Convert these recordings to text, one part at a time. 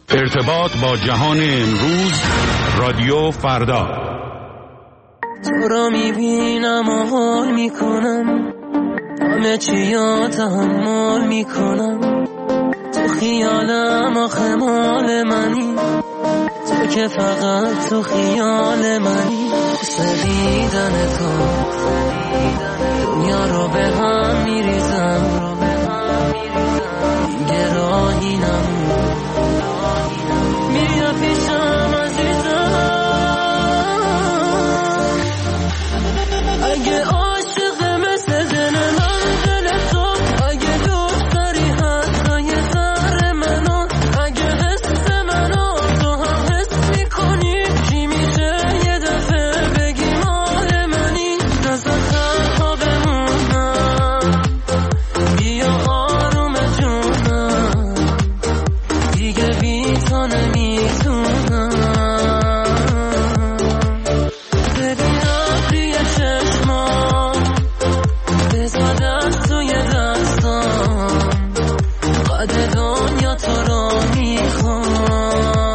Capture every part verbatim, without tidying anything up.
ارتباط با جهان امروز، رادیو فردا. تو را میبینم و حال میکنم، همه چی را تحمل میکنم. تو خیالم آخه مال منی، تو که فقط تو خیال منی. سدیدن تو دنیا رو به هم میریزم، دیگه راهی نمون. بیا پیشم عزیزم، اگه عاشق مثل دل من دل تو، اگه دوست داری حتی یه ذره منو، اگه حس منو تو هم حس میکنی، چی میشه یه دفعه بگی مال منی. نزد تنها بمونم، بیا آروم جونم، دیگه بی تو نمیتونم. ببینم روی چشمام، بذار دست توی دستام، قد دنیا تو رو میخوام.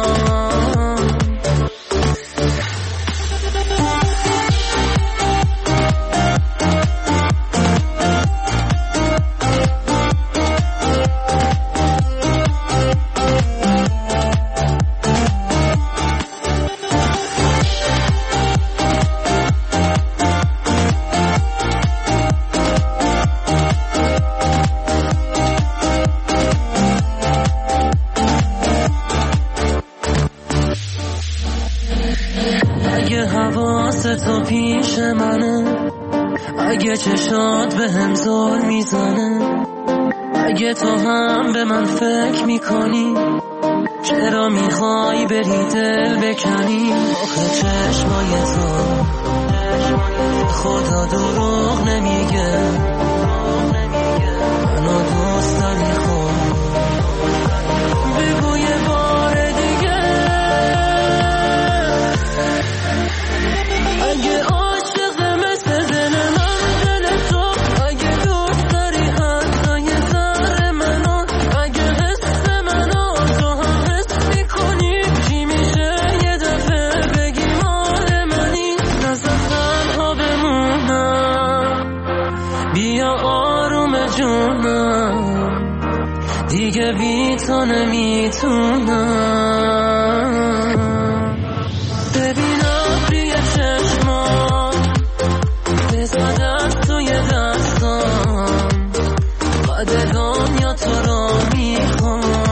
اگه حواس تو پیش منه، اگه چشات به هم زور میزنه، اگه تو هم به من فکر میکنی، چرا میخوای بری دل بکنی؟ آخه چشمای تو خدا دروغ نمیگه، منو دوست داری خود. بگو یه بار دیگه، اگه عاشق مثل دل من دل تو، اگه دوست داری حتی یه ذره منو، اگه حس منو تو هم حس میکنی، چی میشه یه دفعه بگی مال منی. نزد تنها بمونم، بیا آروم جونم، دیگه بی تو نمیتونم. ببینم روی چشمام، بذار دست توی دستام، قد دنیا تو رو میخوام.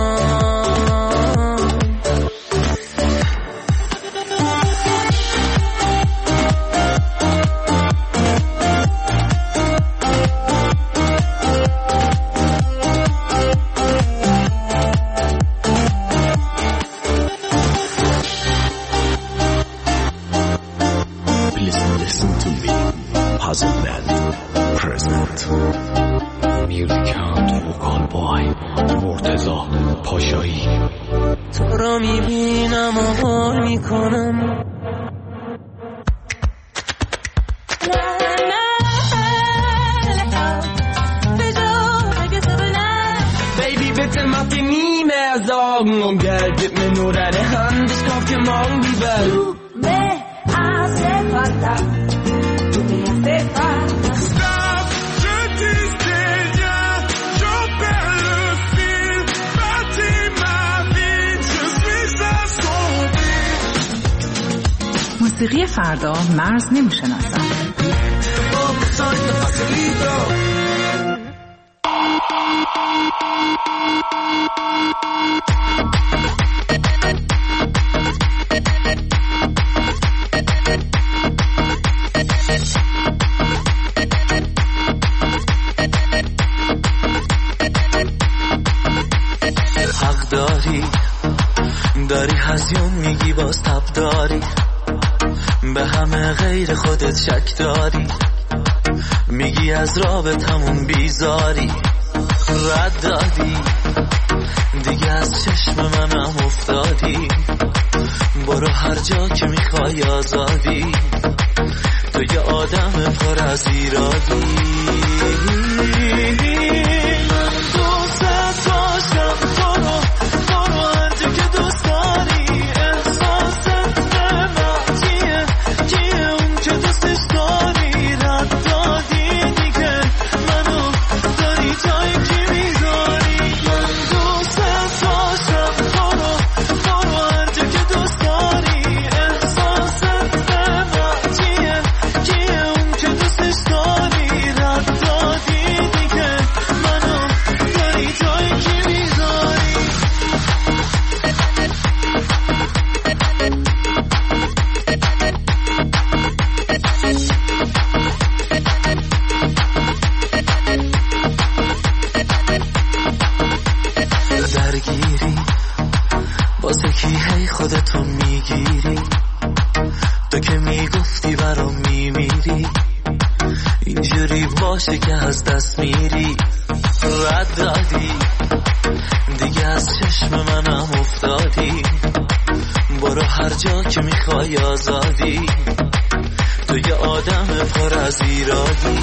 تو را میبینم و حال میکنم. Baby, bitte mach dir nie mehr Sorgen um Geld, gib mir nur deine Hand, ich kauf dir morgen die Welt. Du me hace falta, du me hace falta. Stop, je dis rien, je perds le fil, bâtis ma vie, je suis assombri. موسیقی فردا مرز نمیشناسد. حق داری داری هزیون میگی باز تب داری، به همه غیر خودت شک داری، میگی از رابطمون بیزاری، رد دادی دیگه از چشم منم افتادی، برو هر جا که میخوای آزادی، تو یه آدم پر از ایرادی. من دوست داشتم تو رو، تو رو هر جا که دوست واسه کی هی خودتو میگیری؟ تو که میگفتی برام میمیری، اینجوری باشه که از دست میری. رد دادی دیگه از چشم منم افتادی، برو هر جا که میخوای آزادی. تو یه آدم پر از ایرادی.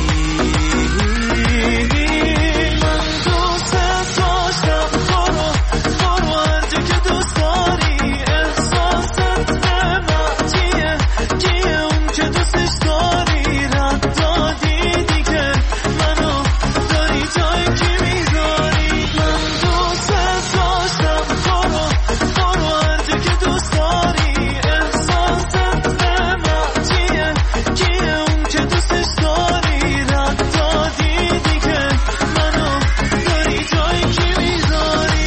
من دوست داشتم برو برو هر جا که دوست داری. احساست من چیه کیه اون که دوستش داری؟ رد دادی دیگه منو داری جای کی میذاری. من دوست داشتم برو برو هر جا که دوست داری. احساست من چیه کیه اون که دوستش داری؟ رد دادی دیگه منو داری جای کی میذاری.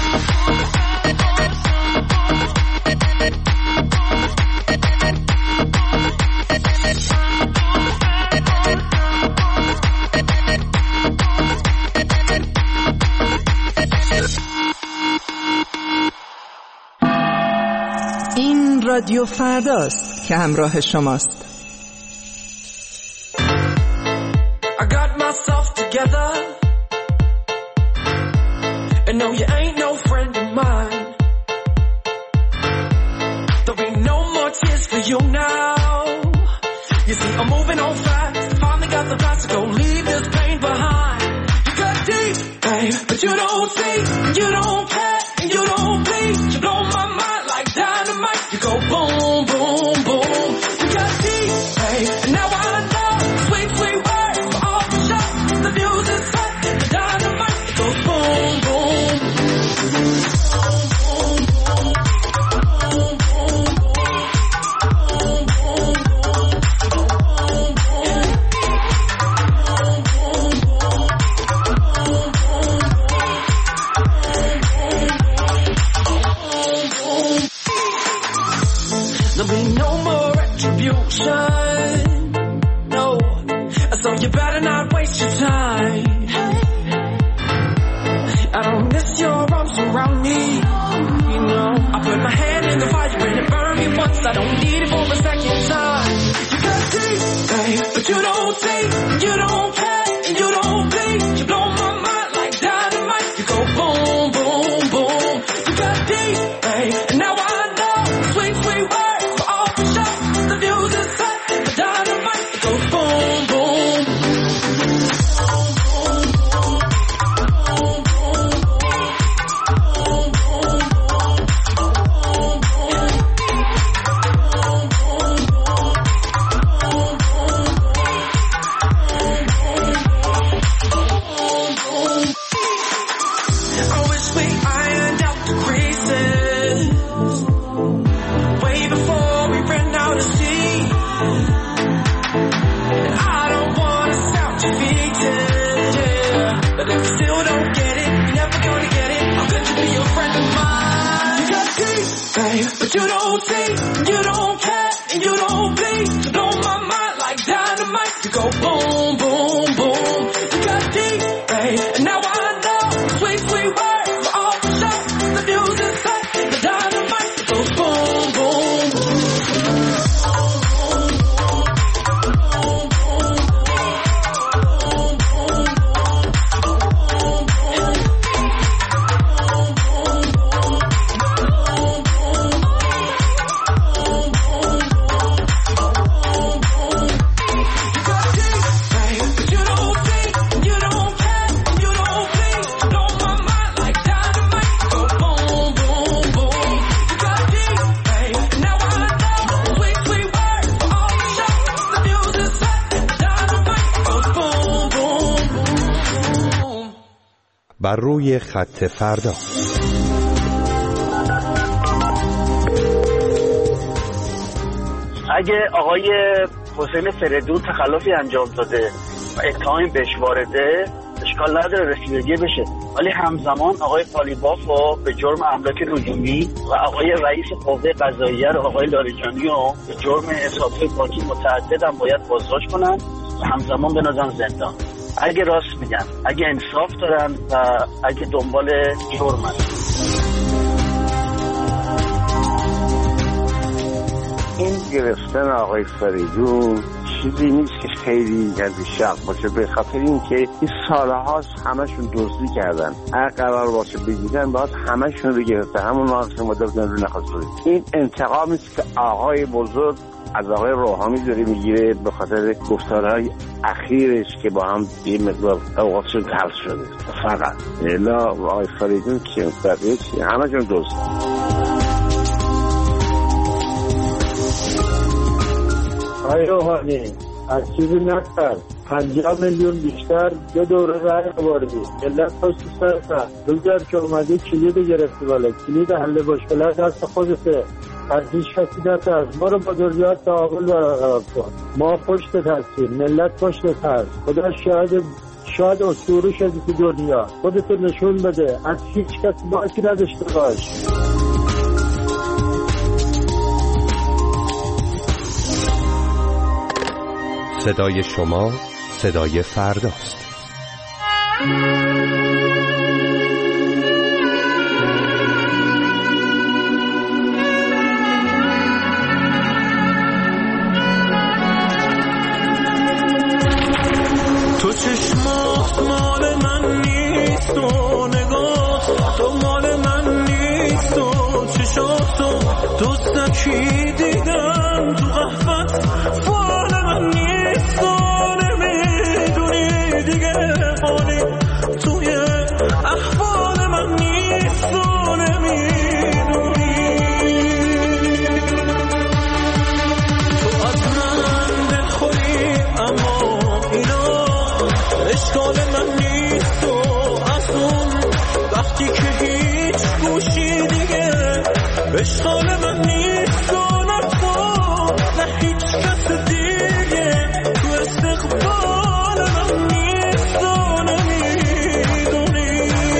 این رادیو فرداست که همراه شماست. I got myself together, and no, you ain't no friend of mine. There'll be no more tears for you now. You see, I'm moving on fast. Finally got the guts to go leave this pain behind. You got deep, babe, but you don't see, you don't care, and you don't bleed. You blow my mind like dynamite. You go boom, boom, boom. You got deep, babe, and now I know. Sweet, sweet words for all the shots. The music's hot, the dynamite. It goes boom, boom. There'll be no more retribution, no. So you better not waste your time. I don't miss your arms around me, you know. I put my hand in the fire and it burned me once. I don't need it for a second time. You got deep, babe, but you don't see, you don't care, and you don't bleed. You blow my mind like dynamite. You go boom, boom, boom. You got deep, babe, and now I know. Sweet, sweet words for all the shots. The music's hot, the dynamite. It goes boom, boom. I wish we ironed out the creases way before we ran out of steam. And I don't wanna sound defeated, yeah. But if you still don't get it, you're never gonna get it. How could you be a friend of mine? You got deep, babe, but you don't see, you don't care, and you don't bleed. You blow my mind like dynamite. You go boom, boom, boom. You got deep, babe, and now I know. Sweet, sweet words for all the shots. The music's hot, the dynamite. It goes boom, boom. You got deep, babe, but you don't see, you don't care, and you don't bleed. You blow my mind like dynamite. You go boom, boom, boom. You got deep, babe, and now I know. Sweet, sweet words for all the shots. The music's hot, the dynamite. It goes boom, boom, boom. بر روی خط فردا. اگه آقای حسین فریدون تخلفی انجام داده و اتهامی بهش وارده، اشکال نداره رسیدگی بشه، ولی همزمان آقای قالیباف به جرم املاک نجومی و آقای رئیس قوه قضاییه رو آقای لاریجانی رو به جرم حسابهای بانکی متعدد هم باید بازداشت کنن و همزمان بنازن زندان. اگه راست میگن، اگه انصاف دارن و اگه دنبال جرمن. گرفتن آقای فریدون چیزی نیست که خیلی گردی شق باشه، به خاطر اینکه این سالهاست همشون دزدی کردن. هر قرار باشه بگیرن باید همشون رو گرفته، همون وقت ما دادن رو نخواست. این انتقامی است که آقای بزرگ از آقای روحانی داره میگیره به خاطر گفتارهای اخیرش که با هم یه مقدار اوقاتشون تلخ شده. فقط الا آقای فریدون که بقیه چی همشون دزد. آقای روحانی از چیزی نکرد، پنجاه میلیون بیشتر دو دوره رای آوردی، ملت پشت سرت. روزگر که اومدی کلید گرفتی، بالا کلید حل مشکلات دست خودته، از هیچ کسی نترس. ما رو با دنیات تعامل برقرار کن، ما پشتت هستیم، ملت پشتت هست. خدا شاید شاید اسطوره شدی تو دنیا، خودتو نشون بده، از هیچ کسی باکی نداشته باش. صدای شما صدای فرداست. تو چشمات مال من نیست و نگاه تو مال من نیست و چشاتو دوستکی دیدم تو قهوت فال من نیست و نمیدونی دیگه حالی توی احوال من نیست و نمیدونی تو از من دلخوری اما اینا اشکال من نیست و از اون وقتی که هیچ گوشی دیگه اشکال من نیست و نه تو نه هیچ کس دیگه تو استقبال من نیست و نمیدونی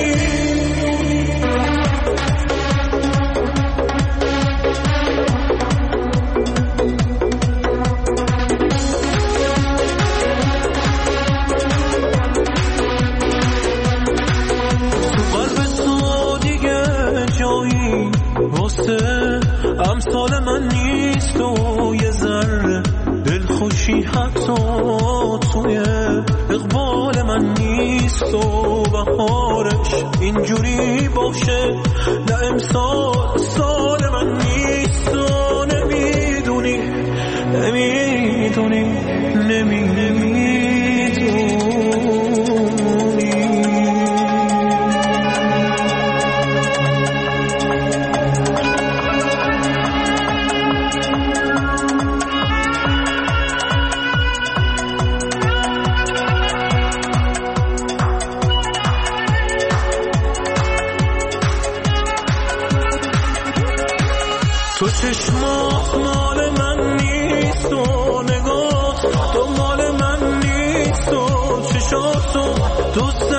تو قلب تو دیگه جایی واسه امثال من نیست و یه ذره دلخوشی حتی توی اقبال من نیست و بهارش اینجوری باشه نه امسال سال من نیست و نمیدونی نمیدونی نمی نمیدونی تو چشمات مال من نیست و نگاه تو مال من نیست و چشاتو دوست